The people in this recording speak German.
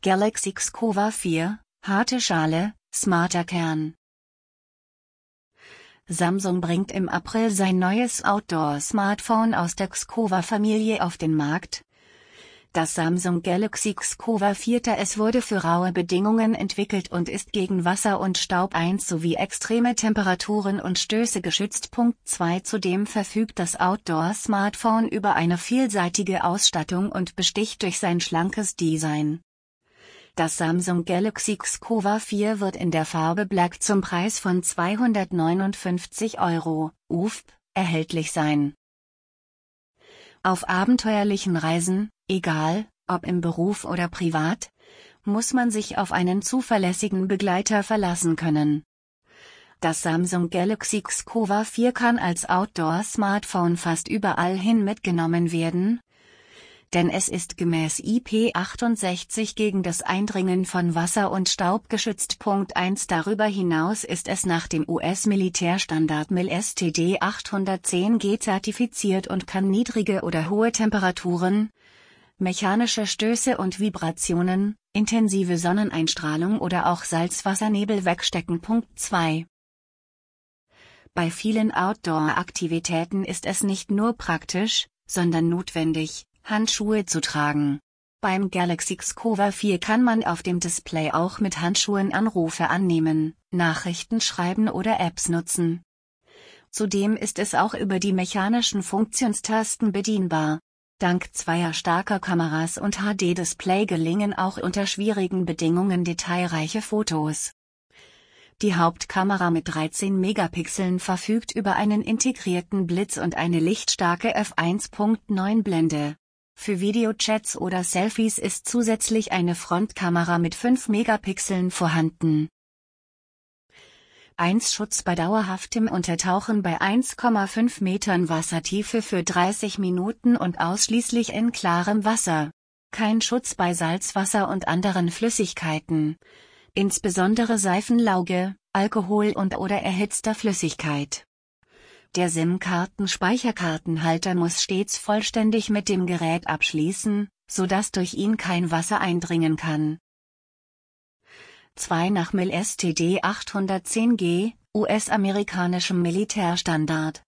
Galaxy Xcova 4, harte Schale, smarter Kern. Samsung bringt im April sein neues Outdoor-Smartphone aus der Xcova-Familie auf den Markt. Das Samsung Galaxy Xcova 4S wurde für raue Bedingungen entwickelt und ist gegen Wasser und Staub 1 sowie extreme Temperaturen und Stöße geschützt. 2 Zudem verfügt das Outdoor-Smartphone über eine vielseitige Ausstattung und besticht durch sein schlankes Design. Das Samsung Galaxy Xcova 4 wird in der Farbe Black zum Preis von 259 € UFP erhältlich sein. Auf abenteuerlichen Reisen, egal, ob im Beruf oder privat, muss man sich auf einen zuverlässigen Begleiter verlassen können. Das Samsung Galaxy Xcova 4 kann als Outdoor-Smartphone fast überall hin mitgenommen werden, denn es ist gemäß IP68 gegen das Eindringen von Wasser und Staub geschützt. 1 Darüber hinaus ist es nach dem US-Militärstandard MIL-STD 810G zertifiziert und kann niedrige oder hohe Temperaturen, mechanische Stöße und Vibrationen, intensive Sonneneinstrahlung oder auch Salzwassernebel wegstecken. 2 Bei vielen Outdoor-Aktivitäten ist es nicht nur praktisch, sondern notwendig, Handschuhe zu tragen. Beim Galaxy Xcova 4 kann man auf dem Display auch mit Handschuhen Anrufe annehmen, Nachrichten schreiben oder Apps nutzen. Zudem ist es auch über die mechanischen Funktionstasten bedienbar. Dank zweier starker Kameras und HD-Display gelingen auch unter schwierigen Bedingungen detailreiche Fotos. Die Hauptkamera mit 13 Megapixeln verfügt über einen integrierten Blitz und eine lichtstarke f1.9 Blende. Für Videochats oder Selfies ist zusätzlich eine Frontkamera mit 5 Megapixeln vorhanden. 1 Schutz bei dauerhaftem Untertauchen bei 1,5 Metern Wassertiefe für 30 Minuten und ausschließlich in klarem Wasser. Kein Schutz bei Salzwasser und anderen Flüssigkeiten, insbesondere Seifenlauge, Alkohol und/oder erhitzter Flüssigkeit. Der SIM-Karten-Speicherkartenhalter muss stets vollständig mit dem Gerät abschließen, sodass durch ihn kein Wasser eindringen kann. 2 Nach MIL-STD 810G, US-amerikanischem Militärstandard.